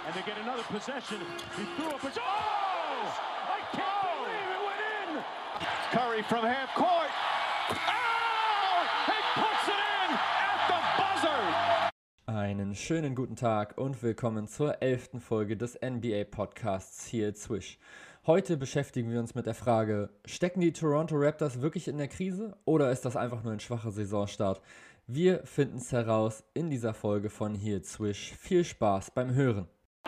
and they get another possession. He threw up his... Oh! I can't believe it went in! Curry from half court. Oh! He puts it in at the buzzer! Einen schönen guten Tag und willkommen zur 11. Folge des NBA-Podcasts hier at Swish. Heute beschäftigen wir uns mit der Frage, stecken die Toronto Raptors wirklich in der Krise oder ist das einfach nur ein schwacher Saisonstart? Wir finden es heraus in dieser Folge von Here at Swish. Viel Spaß beim Hören.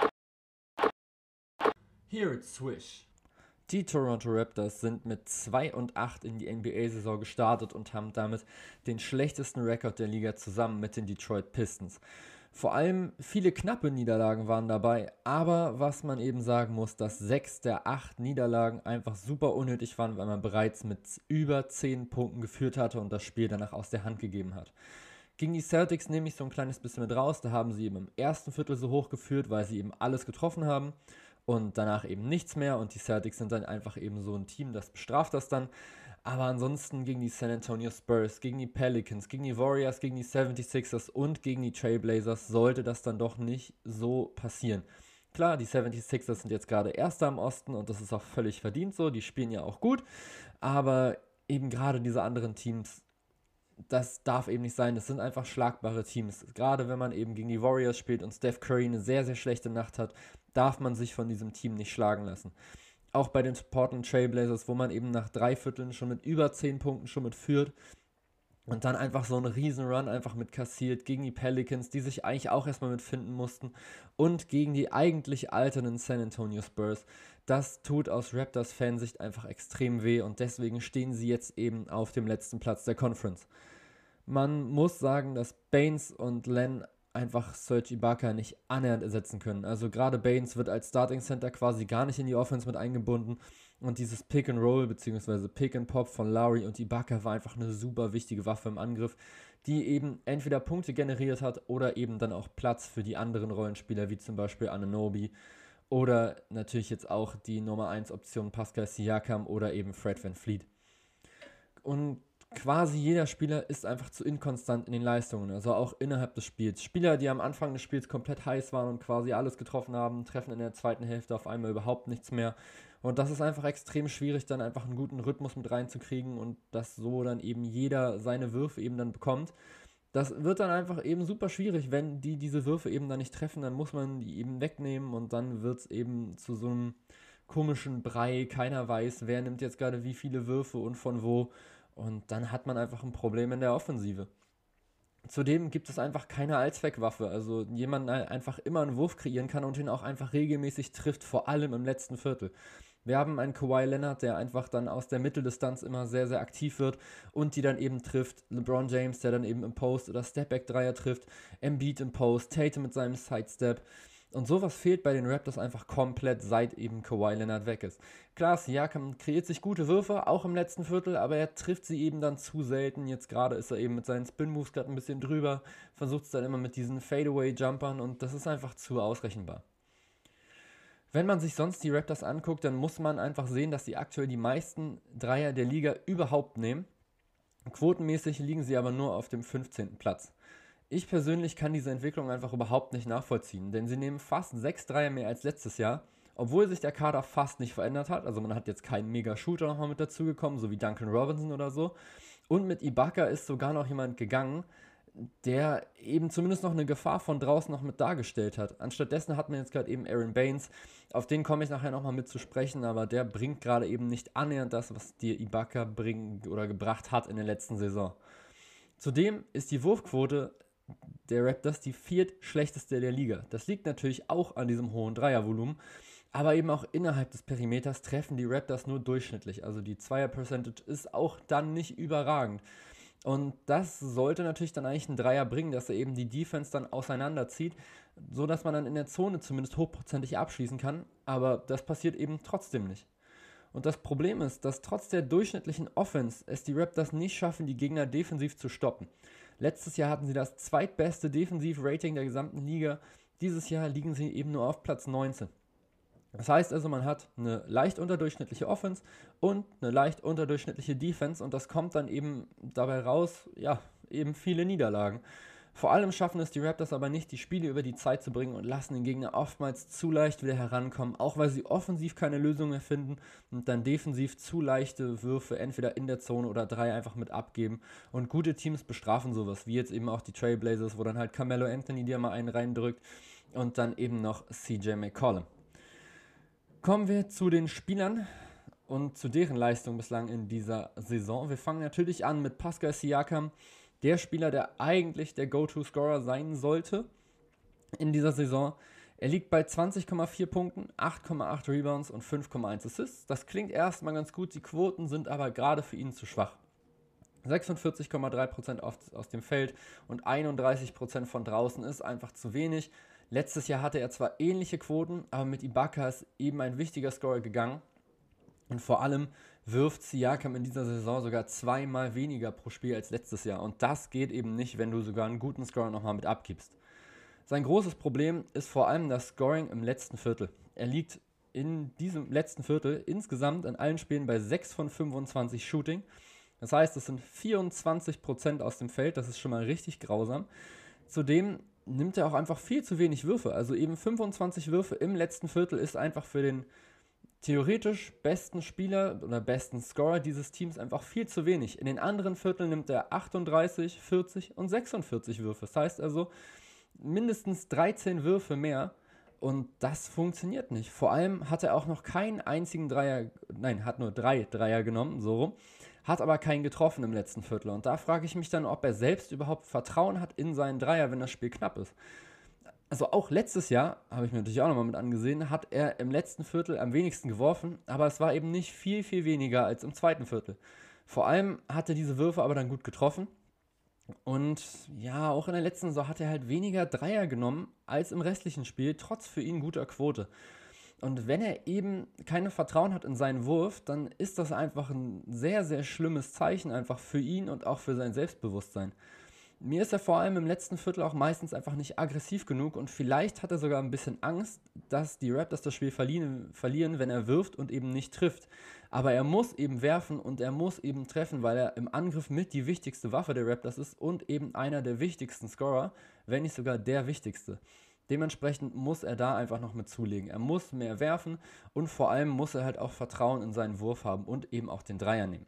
Here at Swish. Die Toronto Raptors sind mit 2-8 in die NBA-Saison gestartet und haben damit den schlechtesten Rekord der Liga zusammen mit den Detroit Pistons. Vor allem viele knappe Niederlagen waren dabei, aber was man eben sagen muss, dass 6 der 8 Niederlagen einfach super unnötig waren, weil man bereits mit über 10 Punkten geführt hatte und das Spiel danach aus der Hand gegeben hat. Gegen die Celtics nehme ich so ein kleines bisschen mit raus, da haben sie eben im ersten Viertel so hoch geführt, weil sie eben alles getroffen haben und danach eben nichts mehr und die Celtics sind dann einfach eben so ein Team, das bestraft das dann. Aber ansonsten gegen die San Antonio Spurs, gegen die Pelicans, gegen die Warriors, gegen die 76ers und gegen die Trailblazers sollte das dann doch nicht so passieren. Klar, die 76ers sind jetzt gerade Erster im Osten und das ist auch völlig verdient so, die spielen ja auch gut, aber eben gerade diese anderen Teams, das darf eben nicht sein, das sind einfach schlagbare Teams. Gerade wenn man eben gegen die Warriors spielt und Steph Curry eine sehr, sehr schlechte Nacht hat, darf man sich von diesem Team nicht schlagen lassen. Auch bei den Portland Trailblazers, wo man eben nach 3 Vierteln schon mit über 10 Punkten schon mit führt und dann einfach so einen riesen Run einfach mit kassiert gegen die Pelicans, die sich eigentlich auch erstmal mitfinden mussten und gegen die eigentlich alternden San Antonio Spurs. Das tut aus Raptors-Fansicht einfach extrem weh und deswegen stehen sie jetzt eben auf dem letzten Platz der Conference. Man muss sagen, dass Baines und Len einfach Serge Ibaka nicht annähernd ersetzen können. Also gerade Baines wird als Starting Center quasi gar nicht in die Offense mit eingebunden und dieses Pick and Roll bzw. Pick and Pop von Lowry und Ibaka war einfach eine super wichtige Waffe im Angriff, die eben entweder Punkte generiert hat oder eben dann auch Platz für die anderen Rollenspieler wie zum Beispiel Anunoby oder natürlich jetzt auch die Nummer 1 Option Pascal Siakam oder eben Fred VanVleet. Und quasi jeder Spieler ist einfach zu inkonstant in den Leistungen, also auch innerhalb des Spiels. Spieler, die am Anfang des Spiels komplett heiß waren und quasi alles getroffen haben, treffen in der zweiten Hälfte auf einmal überhaupt nichts mehr. Und das ist einfach extrem schwierig, dann einfach einen guten Rhythmus mit reinzukriegen und dass so dann eben jeder seine Würfe eben dann bekommt. Das wird dann einfach eben super schwierig, wenn die diese Würfe eben dann nicht treffen, dann muss man die eben wegnehmen und dann wird es eben zu so einem komischen Brei, keiner weiß, wer nimmt jetzt gerade wie viele Würfe und von wo. Und dann hat man einfach ein Problem in der Offensive. Zudem gibt es einfach keine Allzweckwaffe, also jemand einfach immer einen Wurf kreieren kann und ihn auch einfach regelmäßig trifft, vor allem im letzten Viertel. Wir haben einen Kawhi Leonard, der einfach dann aus der Mitteldistanz immer sehr, sehr aktiv wird und die dann eben trifft. LeBron James, der dann eben im Post- oder Stepback-Dreier trifft. Embiid im Post, Tatum mit seinem Sidestep. Und sowas fehlt bei den Raptors einfach komplett, seit eben Kawhi Leonard weg ist. Klar, Siakam kreiert sich gute Würfe, auch im letzten Viertel, aber er trifft sie eben dann zu selten. Jetzt gerade ist er eben mit seinen Spin-Moves gerade ein bisschen drüber, versucht es dann immer mit diesen Fadeaway-Jumpern und das ist einfach zu ausrechenbar. Wenn man sich sonst die Raptors anguckt, dann muss man einfach sehen, dass sie aktuell die meisten Dreier der Liga überhaupt nehmen. Quotenmäßig liegen sie aber nur auf dem 15. Platz. Ich persönlich kann diese Entwicklung einfach überhaupt nicht nachvollziehen, denn sie nehmen fast 6 Dreier mehr als letztes Jahr, obwohl sich der Kader fast nicht verändert hat. Also man hat jetzt keinen Mega-Shooter nochmal mit dazugekommen, so wie Duncan Robinson oder so. Und mit Ibaka ist sogar noch jemand gegangen, der eben zumindest noch eine Gefahr von draußen noch mit dargestellt hat. Anstattdessen hat man jetzt gerade eben Aaron Baines, auf den komme ich nachher nochmal mit zu sprechen, aber der bringt gerade eben nicht annähernd das, was dir Ibaka bringt oder gebracht hat in der letzten Saison. Zudem ist die Wurfquote der Raptors die 4. schlechteste der Liga. Das liegt natürlich auch an diesem hohen Dreiervolumen, aber eben auch innerhalb des Perimeters treffen die Raptors nur durchschnittlich. Also die Zweier-Percentage ist auch dann nicht überragend. Und das sollte natürlich dann eigentlich einen Dreier bringen, dass er eben die Defense dann auseinanderzieht, so dass man dann in der Zone zumindest hochprozentig abschließen kann, aber das passiert eben trotzdem nicht. Und das Problem ist, dass trotz der durchschnittlichen Offense es die Raptors nicht schaffen, die Gegner defensiv zu stoppen. Letztes Jahr hatten sie das zweitbeste Defensiv-Rating der gesamten Liga. Dieses Jahr liegen sie eben nur auf Platz 19. Das heißt also, man hat eine leicht unterdurchschnittliche Offense und eine leicht unterdurchschnittliche Defense und das kommt dann eben dabei raus, ja, eben viele Niederlagen. Vor allem schaffen es die Raptors aber nicht, die Spiele über die Zeit zu bringen und lassen den Gegner oftmals zu leicht wieder herankommen, auch weil sie offensiv keine Lösung mehr finden und dann defensiv zu leichte Würfe entweder in der Zone oder 3 einfach mit abgeben. Und gute Teams bestrafen sowas, wie jetzt eben auch die Trailblazers, wo dann halt Carmelo Anthony dir mal einen reindrückt und dann eben noch CJ McCollum. Kommen wir zu den Spielern und zu deren Leistung bislang in dieser Saison. Wir fangen natürlich an mit Pascal Siakam, der Spieler, der eigentlich der Go-To-Scorer sein sollte in dieser Saison. Er liegt bei 20,4 Punkten, 8,8 Rebounds und 5,1 Assists. Das klingt erstmal ganz gut, die Quoten sind aber gerade für ihn zu schwach. 46,3% aus dem Feld und 31% von draußen ist einfach zu wenig. Letztes Jahr hatte er zwar ähnliche Quoten, aber mit Ibaka ist eben ein wichtiger Scorer gegangen. Und vor allem wirft Siakam in dieser Saison sogar 2-mal weniger pro Spiel als letztes Jahr. Und das geht eben nicht, wenn du sogar einen guten Scorer nochmal mit abgibst. Sein großes Problem ist vor allem das Scoring im letzten Viertel. Er liegt in diesem letzten Viertel insgesamt in allen Spielen bei 6 von 25 Shooting. Das heißt, es sind 24% aus dem Feld. Das ist schon mal richtig grausam. Zudem nimmt er auch einfach viel zu wenig Würfe. Also eben 25 Würfe im letzten Viertel ist einfach für den theoretisch besten Spieler oder besten Scorer dieses Teams einfach viel zu wenig. In den anderen Vierteln nimmt er 38, 40 und 46 Würfe. Das heißt also mindestens 13 Würfe mehr und das funktioniert nicht. Vor allem hat er auch noch keinen einzigen hat nur 3 Dreier genommen, so rum, hat aber keinen getroffen im letzten Viertel. Und da frage ich mich dann, ob er selbst überhaupt Vertrauen hat in seinen Dreier, wenn das Spiel knapp ist. Also auch letztes Jahr, habe ich mir natürlich auch nochmal mit angesehen, hat er im letzten Viertel am wenigsten geworfen, aber es war eben nicht viel, viel weniger als im zweiten Viertel. Vor allem hat er diese Würfe aber dann gut getroffen und ja, auch in der letzten Saison hat er halt weniger Dreier genommen als im restlichen Spiel, trotz für ihn guter Quote. Und wenn er eben kein Vertrauen hat in seinen Wurf, dann ist das einfach ein sehr, sehr schlimmes Zeichen einfach für ihn und auch für sein Selbstbewusstsein. Mir ist er vor allem im letzten Viertel auch meistens einfach nicht aggressiv genug und vielleicht hat er sogar ein bisschen Angst, dass die Raptors das Spiel verlieren, wenn er wirft und eben nicht trifft. Aber er muss eben werfen und er muss eben treffen, weil er im Angriff mit die wichtigste Waffe der Raptors ist und eben einer der wichtigsten Scorer, wenn nicht sogar der wichtigste. Dementsprechend muss er da einfach noch mit zulegen. Er muss mehr werfen und vor allem muss er halt auch Vertrauen in seinen Wurf haben und eben auch den Dreier nehmen.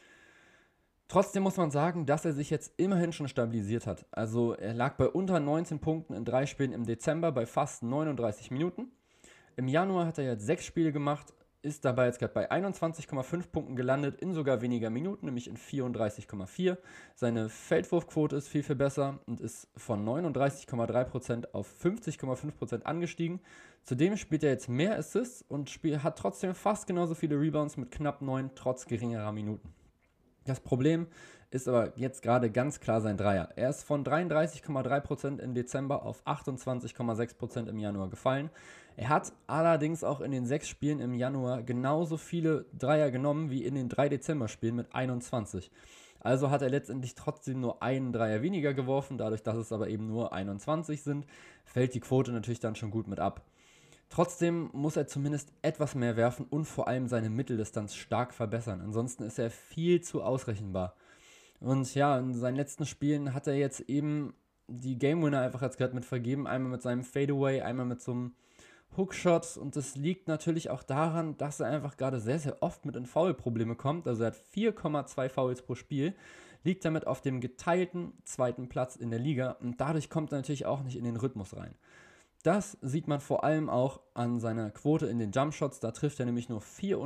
Trotzdem muss man sagen, dass er sich jetzt immerhin schon stabilisiert hat. Also er lag bei unter 19 Punkten in 3 Spielen im Dezember bei fast 39 Minuten. Im Januar hat er jetzt 6 Spiele gemacht, ist dabei jetzt gerade bei 21,5 Punkten gelandet in sogar weniger Minuten, nämlich in 34,4. Seine Feldwurfquote ist viel, viel besser und ist von 39,3% auf 50,5% angestiegen. Zudem spielt er jetzt mehr Assists und hat trotzdem fast genauso viele Rebounds mit knapp 9, trotz geringerer Minuten. Das Problem ist aber jetzt gerade ganz klar sein Dreier. Er ist von 33,3% im Dezember auf 28,6% im Januar gefallen. Er hat allerdings auch in den 6 Spielen im Januar genauso viele Dreier genommen wie in den 3 Dezember-Spielen mit 21. Also hat er letztendlich trotzdem nur einen Dreier weniger geworfen. Dadurch, dass es aber eben nur 21 sind, fällt die Quote natürlich dann schon gut mit ab. Trotzdem muss er zumindest etwas mehr werfen und vor allem seine Mitteldistanz stark verbessern. Ansonsten ist er viel zu ausrechenbar. Und ja, in seinen letzten Spielen hat er jetzt eben die Game Winner einfach jetzt gerade mit vergeben. Einmal mit seinem Fadeaway, einmal mit so einem Hookshot. Und das liegt natürlich auch daran, dass er einfach gerade sehr, sehr oft mit in Foul-Probleme kommt. Also er hat 4,2 Fouls pro Spiel, liegt damit auf dem geteilten 2. Platz in der Liga. Und dadurch kommt er natürlich auch nicht in den Rhythmus rein. Das sieht man vor allem auch an seiner Quote in den Jumpshots. Da trifft er nämlich nur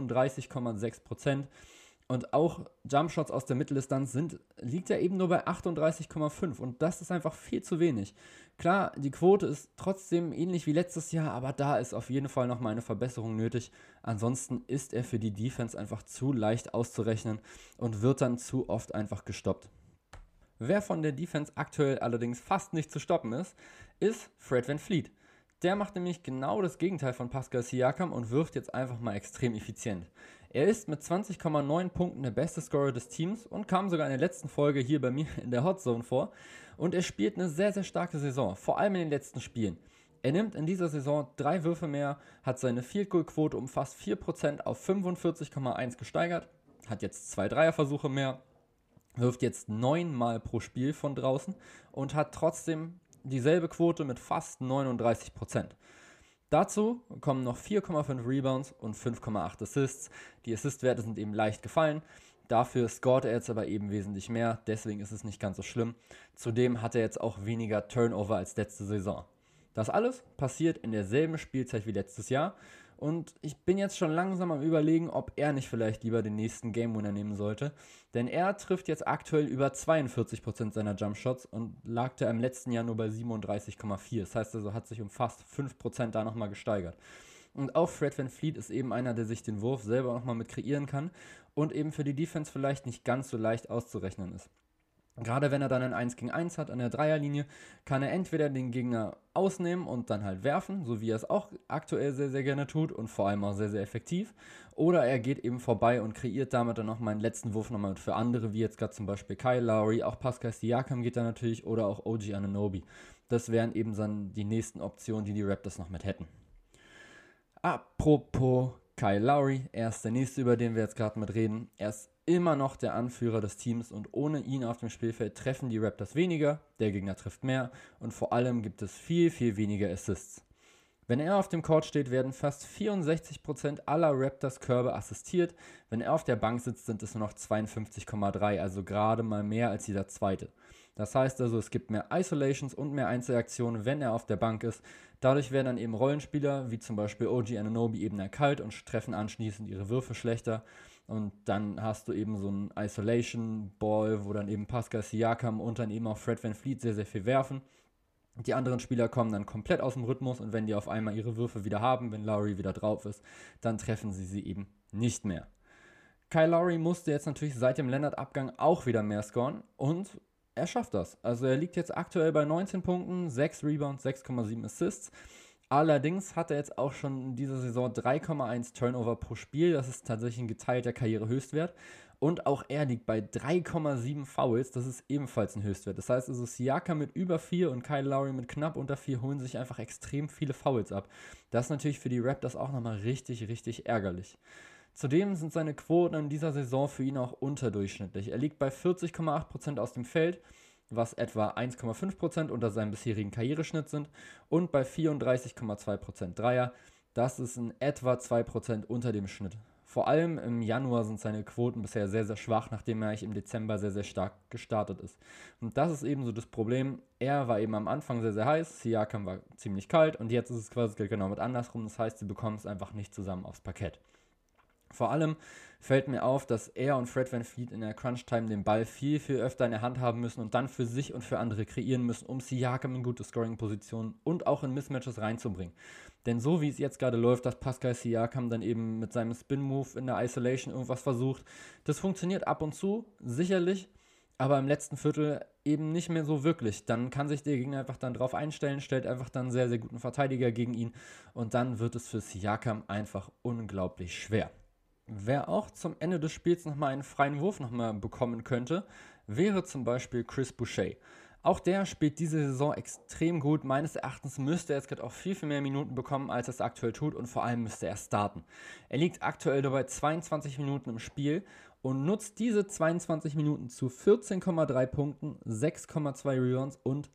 34,6%. Und auch Jumpshots aus der Mitteldistanz liegt er eben nur bei 38,5%. Und das ist einfach viel zu wenig. Klar, die Quote ist trotzdem ähnlich wie letztes Jahr, aber da ist auf jeden Fall nochmal eine Verbesserung nötig. Ansonsten ist er für die Defense einfach zu leicht auszurechnen und wird dann zu oft einfach gestoppt. Wer von der Defense aktuell allerdings fast nicht zu stoppen ist Fred VanVleet. Der macht nämlich genau das Gegenteil von Pascal Siakam und wirft jetzt einfach mal extrem effizient. Er ist mit 20,9 Punkten der beste Scorer des Teams und kam sogar in der letzten Folge hier bei mir in der Hot Zone vor. Und er spielt eine sehr, sehr starke Saison, vor allem in den letzten Spielen. Er nimmt in dieser Saison 3 Würfe mehr, hat seine Field Goal Quote um fast 4% auf 45,1 gesteigert, hat jetzt 2 Dreierversuche mehr wirft jetzt 9 Mal pro Spiel von draußen und hat trotzdem dieselbe Quote mit fast 39%. Dazu kommen noch 4,5 Rebounds und 5,8 Assists. Die Assist-Werte sind eben leicht gefallen. Dafür scoret er jetzt aber eben wesentlich mehr, deswegen ist es nicht ganz so schlimm. Zudem hat er jetzt auch weniger Turnover als letzte Saison. Das alles passiert in derselben Spielzeit wie letztes Jahr und ich bin jetzt schon langsam am Überlegen, ob er nicht vielleicht lieber den nächsten Game Winner nehmen sollte, denn er trifft jetzt aktuell über 42% seiner Jumpshots und lag da im letzten Jahr nur bei 37,4. Das heißt also, hat sich um fast 5% da nochmal gesteigert. Und auch Fred VanVleet ist eben einer, der sich den Wurf selber nochmal mit kreieren kann und eben für die Defense vielleicht nicht ganz so leicht auszurechnen ist. Gerade wenn er dann ein 1 gegen 1 hat an der Dreierlinie, kann er entweder den Gegner ausnehmen und dann halt werfen, so wie er es auch aktuell sehr, sehr gerne tut und vor allem auch sehr, sehr effektiv. Oder er geht eben vorbei und kreiert damit dann nochmal einen letzten Wurf nochmal für andere, wie jetzt gerade zum Beispiel Kyle Lowry, auch Pascal Siakam geht da natürlich oder auch OG Anunoby. Das wären eben dann die nächsten Optionen, die Raptors noch mit hätten. Apropos Kyle Lowry, er ist der nächste, über den wir jetzt gerade mit reden. Er ist immer noch der Anführer des Teams und ohne ihn auf dem Spielfeld treffen die Raptors weniger, der Gegner trifft mehr und vor allem gibt es viel, viel weniger Assists. Wenn er auf dem Court steht, werden fast 64% aller Raptors Körbe assistiert. Wenn er auf der Bank sitzt, sind es nur noch 52,3, also gerade mal mehr als jeder zweite. Das heißt also, es gibt mehr Isolations und mehr Einzelaktionen, wenn er auf der Bank ist. Dadurch werden dann eben Rollenspieler, wie zum Beispiel OG Anunoby, eben erkalt und treffen anschließend ihre Würfe schlechter. Und dann hast du eben so einen Isolation-Ball, wo dann eben Pascal Siakam und dann eben auch Fred VanVleet sehr, sehr viel werfen. Die anderen Spieler kommen dann komplett aus dem Rhythmus und wenn die auf einmal ihre Würfe wieder haben, wenn Lowry wieder drauf ist, dann treffen sie eben nicht mehr. Kyle Lowry musste jetzt natürlich seit dem Leonard-Abgang auch wieder mehr scoren und er schafft das. Also er liegt jetzt aktuell bei 19 Punkten, 6 Rebounds, 6,7 Assists. Allerdings hat er jetzt auch schon in dieser Saison 3,1 Turnover pro Spiel. Das ist tatsächlich ein geteilter Karrierehöchstwert. Und auch er liegt bei 3,7 Fouls. Das ist ebenfalls ein Höchstwert. Das heißt also, Siakam mit über 4 und Kyle Lowry mit knapp unter 4 holen sich einfach extrem viele Fouls ab. Das ist natürlich für die Raptors auch nochmal richtig, richtig ärgerlich. Zudem sind seine Quoten in dieser Saison für ihn auch unterdurchschnittlich. Er liegt bei 40,8% aus dem Feld, was etwa 1,5% unter seinem bisherigen Karriereschnitt sind, und bei 34,2% Dreier. Das ist in etwa 2% unter dem Schnitt. Vor allem im Januar sind seine Quoten bisher sehr, sehr schwach, nachdem er im Dezember sehr, sehr stark gestartet ist. Und das ist eben so das Problem. Er war eben am Anfang sehr, sehr heiß, Siakam war ziemlich kalt und jetzt ist es quasi genau mit andersrum. Das heißt, sie bekommen es einfach nicht zusammen aufs Parkett. Vor allem fällt mir auf, dass er und Fred VanVleet in der Crunch-Time den Ball viel, viel öfter in der Hand haben müssen und dann für sich und für andere kreieren müssen, um Siakam in gute Scoring-Positionen und auch in Mismatches reinzubringen. Denn so wie es jetzt gerade läuft, dass Pascal Siakam dann eben mit seinem Spin-Move in der Isolation irgendwas versucht, das funktioniert ab und zu, sicherlich, aber im letzten Viertel eben nicht mehr so wirklich. Dann kann sich der Gegner einfach dann drauf einstellen, stellt einfach dann einen sehr, sehr guten Verteidiger gegen ihn und dann wird es für Siakam einfach unglaublich schwer. Wer auch zum Ende des Spiels nochmal einen freien Wurf nochmal bekommen könnte, wäre zum Beispiel Chris Boucher. Auch der spielt diese Saison extrem gut. Meines Erachtens müsste er jetzt gerade auch viel, viel mehr Minuten bekommen, als er es aktuell tut und vor allem müsste er starten. Er liegt aktuell dabei 22 Minuten im Spiel und nutzt diese 22 Minuten zu 14,3 Punkten, 6,2 Rebounds und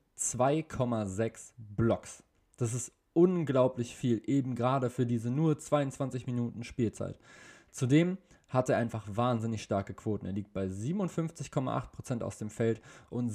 2,6 Blocks. Das ist unglaublich viel, eben gerade für diese nur 22 Minuten Spielzeit. Zudem hat er einfach wahnsinnig starke Quoten. Er liegt bei 57,8% aus dem Feld und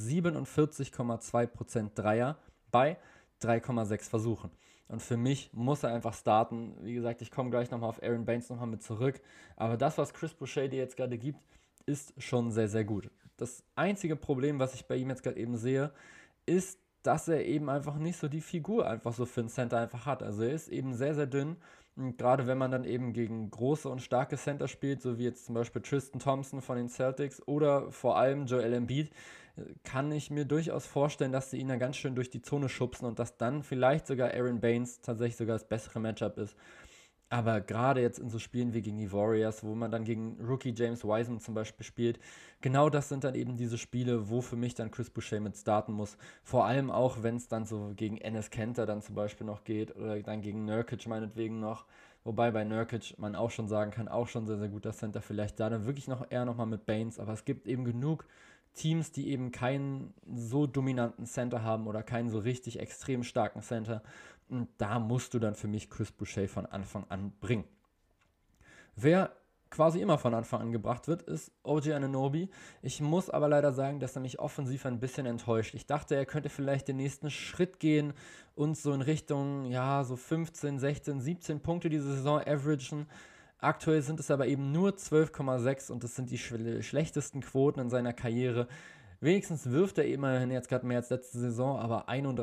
47,2% Dreier bei 3,6 Versuchen. Und für mich muss er einfach starten. Wie gesagt, ich komme gleich nochmal auf Aaron Baines nochmal mit zurück. Aber das, was Chris Boucher dir jetzt gerade gibt, ist schon sehr, sehr gut. Das einzige Problem, was ich bei ihm jetzt gerade eben sehe, ist, dass er eben einfach nicht so die Figur einfach so für einen Center einfach hat. Also er ist eben sehr, sehr dünn. Und gerade wenn man dann eben gegen große und starke Center spielt, so wie jetzt zum Beispiel Tristan Thompson von den Celtics oder vor allem Joel Embiid, kann ich mir durchaus vorstellen, dass sie ihn da ganz schön durch die Zone schubsen und dass dann vielleicht sogar Aaron Baines tatsächlich sogar das bessere Matchup ist. Aber gerade jetzt in so Spielen wie gegen die Warriors, wo man dann gegen Rookie James Wiseman zum Beispiel spielt, genau das sind dann eben diese Spiele, wo für mich dann Chris Boucher mit starten muss. Vor allem auch, wenn es dann so gegen Enes Kanter dann zum Beispiel noch geht oder dann gegen Nurkic meinetwegen noch. Wobei bei Nurkic man auch schon sagen kann, auch schon sehr, sehr guter Center vielleicht da. Dann wirklich noch eher nochmal mit Baines. Aber es gibt eben genug Teams, die eben keinen so dominanten Center haben oder keinen so richtig extrem starken Center. Und da musst du dann für mich Chris Boucher von Anfang an bringen. Wer quasi immer von Anfang an gebracht wird, ist OG Anunoby. Ich muss aber leider sagen, dass er mich offensiv ein bisschen enttäuscht. Ich dachte, er könnte vielleicht den nächsten Schritt gehen und so in Richtung, ja, so 15, 16, 17 Punkte diese Saison averagen. Aktuell sind es aber eben nur 12,6 und das sind die schlechtesten Quoten in seiner Karriere. Wenigstens wirft er immerhin jetzt gerade mehr als letzte Saison, aber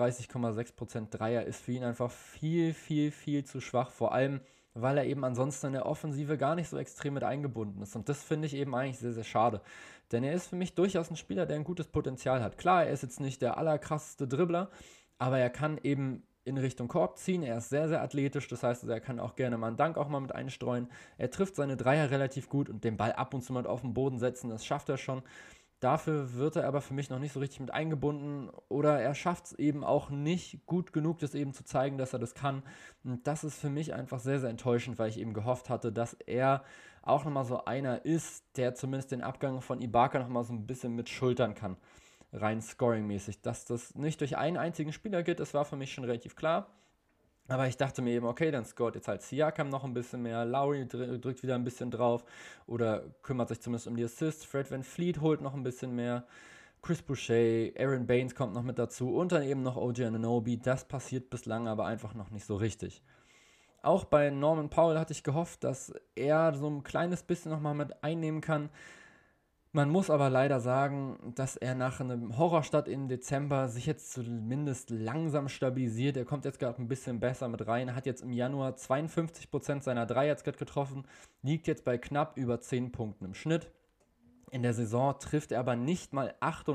31,6% Dreier ist für ihn einfach viel, viel, viel zu schwach. Vor allem, weil er eben ansonsten in der Offensive gar nicht so extrem mit eingebunden ist. Und das finde ich eben eigentlich sehr, sehr schade. Denn er ist für mich durchaus ein Spieler, der ein gutes Potenzial hat. Klar, er ist jetzt nicht der allerkrasseste Dribbler, aber er kann eben in Richtung Korb ziehen. Er ist sehr, sehr athletisch, das heißt, er kann auch gerne mal einen Dank auch mal mit einstreuen. Er trifft seine Dreier relativ gut und den Ball ab und zu mal auf den Boden setzen, das schafft er schon. Dafür wird er aber für mich noch nicht so richtig mit eingebunden oder er schafft es eben auch nicht gut genug, das eben zu zeigen, dass er das kann. Und das ist für mich einfach sehr, sehr enttäuschend, weil ich eben gehofft hatte, dass er auch nochmal so einer ist, der zumindest den Abgang von Ibaka nochmal so ein bisschen mit schultern kann, rein scoring-mäßig. Dass das nicht durch einen einzigen Spieler geht, das war für mich schon relativ klar. Aber ich dachte mir eben, okay, dann scoret jetzt halt Siakam noch ein bisschen mehr, Lowry drückt wieder ein bisschen drauf oder kümmert sich zumindest um die Assists, Fred VanVleet holt noch ein bisschen mehr, Chris Boucher, Aaron Baines kommt noch mit dazu und dann eben noch OG Anunoby. Das passiert bislang aber einfach noch nicht so richtig. Auch bei Norman Powell hatte ich gehofft, dass er so ein kleines bisschen nochmal mit einnehmen kann. Man muss aber leider sagen, dass er nach einem Horrorstart im Dezember sich jetzt zumindest langsam stabilisiert. Er kommt jetzt gerade ein bisschen besser mit rein, hat jetzt im Januar 52% seiner Dreier jetzt gerade getroffen, liegt jetzt bei knapp über 10 Punkten im Schnitt. In der Saison trifft er aber nicht mal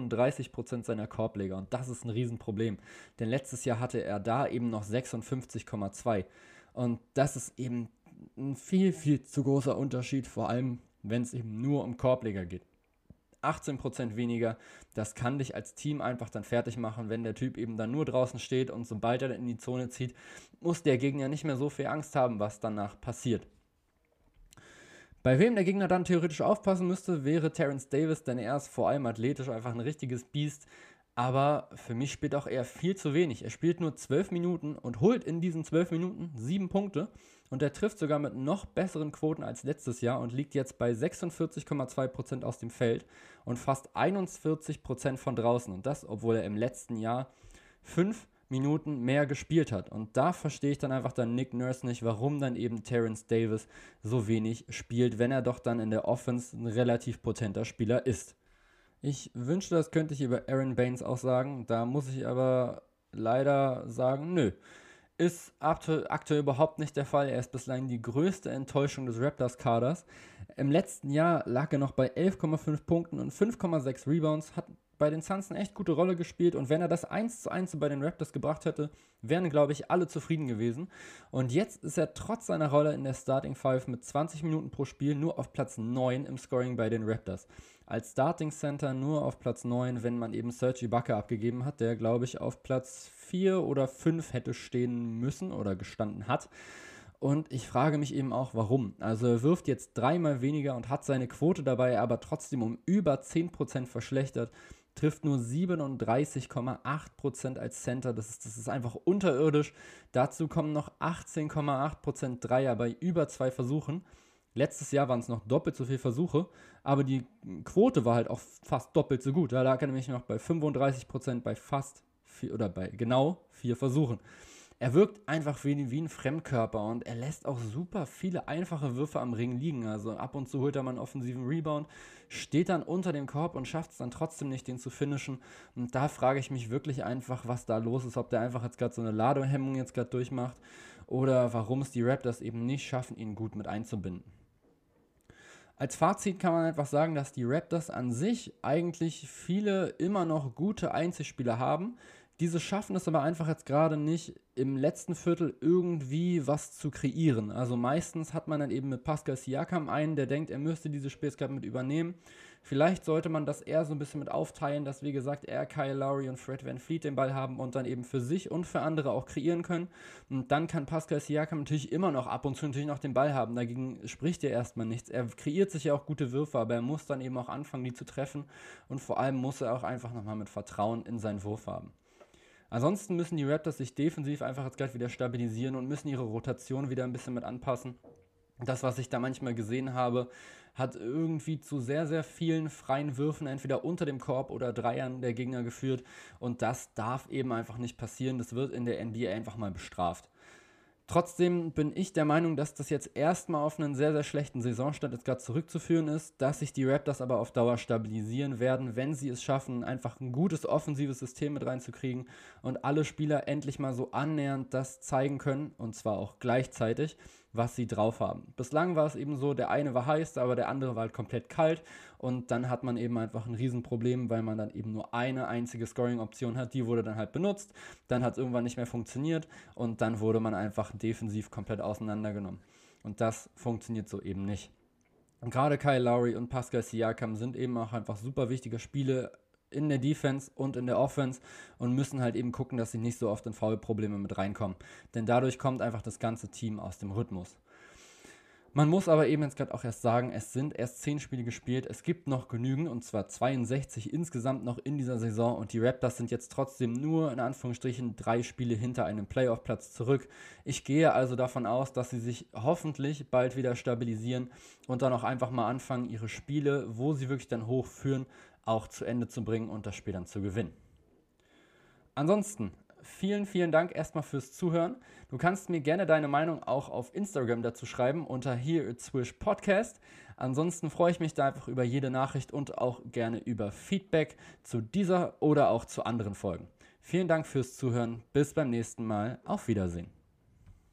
38% seiner Korbleger und das ist ein Riesenproblem. Denn letztes Jahr hatte er da eben noch 56,2 und das ist eben ein viel, viel zu großer Unterschied, vor allem wenn es eben nur um Korbleger geht. 18% weniger, das kann dich als Team einfach dann fertig machen, wenn der Typ eben dann nur draußen steht und sobald er dann in die Zone zieht, muss der Gegner nicht mehr so viel Angst haben, was danach passiert. Bei wem der Gegner dann theoretisch aufpassen müsste, wäre Terence Davis, denn er ist vor allem athletisch einfach ein richtiges Biest, aber für mich spielt auch er viel zu wenig. Er spielt nur 12 Minuten und holt in diesen 12 Minuten 7 Punkte und er trifft sogar mit noch besseren Quoten als letztes Jahr und liegt jetzt bei 46,2% aus dem Feld und fast 41% von draußen. Und das, obwohl er im letzten Jahr 5 Minuten mehr gespielt hat. Und da verstehe ich dann einfach dann Nick Nurse nicht, warum dann eben Terence Davis so wenig spielt, wenn er doch dann in der Offense ein relativ potenter Spieler ist. Ich wünschte, das könnte ich über Aaron Baines auch sagen. Da muss ich aber leider sagen, nö. Ist aktuell überhaupt nicht der Fall. Er ist bislang die größte Enttäuschung des Raptors-Kaders. Im letzten Jahr lag er noch bei 11,5 Punkten und 5,6 Rebounds, hat bei den Suns eine echt gute Rolle gespielt und wenn er das 1:1 bei den Raptors gebracht hätte, wären, glaube ich, alle zufrieden gewesen. Und jetzt ist er trotz seiner Rolle in der Starting Five mit 20 Minuten pro Spiel nur auf Platz 9 im Scoring bei den Raptors. Als Starting Center nur auf Platz 9, wenn man eben Serge Ibaka abgegeben hat, der, glaube ich, auf Platz 4 oder 5 hätte stehen müssen oder gestanden hat. Und ich frage mich eben auch, warum. Also er wirft jetzt 3-mal weniger und hat seine Quote dabei aber trotzdem um über 10% verschlechtert. Trifft nur 37,8% als Center. Das ist einfach unterirdisch. Dazu kommen noch 18,8% Dreier bei über 2 Versuchen. Letztes Jahr waren es noch doppelt so viele Versuche, aber die Quote war halt auch fast doppelt so gut. Da lag er nämlich noch bei 35% bei fast 4 oder bei genau 4 Versuchen. Er wirkt einfach wie ein Fremdkörper und er lässt auch super viele einfache Würfe am Ring liegen. Also ab und zu holt er mal einen offensiven Rebound, steht dann unter dem Korb und schafft es dann trotzdem nicht, den zu finishen. Und da frage ich mich wirklich einfach, was da los ist. Ob der einfach jetzt gerade so eine Ladehemmung jetzt gerade durchmacht oder warum es die Raptors eben nicht schaffen, ihn gut mit einzubinden. Als Fazit kann man einfach sagen, dass die Raptors an sich eigentlich viele immer noch gute Einzelspieler haben, Diese schaffen es aber einfach jetzt gerade nicht, im letzten Viertel irgendwie was zu kreieren. Also meistens hat man dann eben mit Pascal Siakam einen, der denkt, er müsste diese Spiels gerade mit übernehmen. Vielleicht sollte man das eher so ein bisschen mit aufteilen, dass, wie gesagt, er, Kyle Lowry und Fred VanVleet den Ball haben und dann eben für sich und für andere auch kreieren können. Und dann kann Pascal Siakam natürlich immer noch ab und zu natürlich noch den Ball haben. Dagegen spricht er erstmal nichts. Er kreiert sich ja auch gute Würfe, aber er muss dann eben auch anfangen, die zu treffen. Und vor allem muss er auch einfach nochmal mit Vertrauen in seinen Wurf haben. Ansonsten müssen die Raptors sich defensiv einfach jetzt gleich wieder stabilisieren und müssen ihre Rotation wieder ein bisschen mit anpassen. Das, was ich da manchmal gesehen habe, hat irgendwie zu sehr, sehr vielen freien Würfen entweder unter dem Korb oder Dreiern der Gegner geführt. Und das darf eben einfach nicht passieren. Das wird in der NBA einfach mal bestraft. Trotzdem bin ich der Meinung, dass das jetzt erstmal auf einen sehr, sehr schlechten Saisonstand jetzt gerade zurückzuführen ist, dass sich die Raptors aber auf Dauer stabilisieren werden, wenn sie es schaffen, einfach ein gutes offensives System mit reinzukriegen und alle Spieler endlich mal so annähernd das zeigen können, und zwar auch gleichzeitig, was sie drauf haben. Bislang war es eben so, der eine war heiß, aber der andere war halt komplett kalt und dann hat man eben einfach ein Riesenproblem, weil man dann eben nur eine einzige Scoring-Option hat, die wurde dann halt benutzt, dann hat es irgendwann nicht mehr funktioniert und dann wurde man einfach defensiv komplett auseinandergenommen. Und das funktioniert so eben nicht. Und gerade Kyle Lowry und Pascal Siakam sind eben auch einfach super wichtige Spiele in der Defense und in der Offense und müssen halt eben gucken, dass sie nicht so oft in Foul-Probleme mit reinkommen. Denn dadurch kommt einfach das ganze Team aus dem Rhythmus. Man muss aber eben jetzt gerade auch erst sagen, es sind erst 10 Spiele gespielt, es gibt noch genügend, und zwar 62 insgesamt noch in dieser Saison und die Raptors sind jetzt trotzdem nur in Anführungsstrichen 3 Spiele hinter einem Playoff-Platz zurück. Ich gehe also davon aus, dass sie sich hoffentlich bald wieder stabilisieren und dann auch einfach mal anfangen, ihre Spiele, wo sie wirklich dann hochführen, auch zu Ende zu bringen und das Spiel dann zu gewinnen. Ansonsten, vielen, vielen Dank erstmal fürs Zuhören. Du kannst mir gerne deine Meinung auch auf Instagram dazu schreiben unter Here It's Swish Podcast. Ansonsten freue ich mich da einfach über jede Nachricht und auch gerne über Feedback zu dieser oder auch zu anderen Folgen. Vielen Dank fürs Zuhören. Bis beim nächsten Mal. Auf Wiedersehen.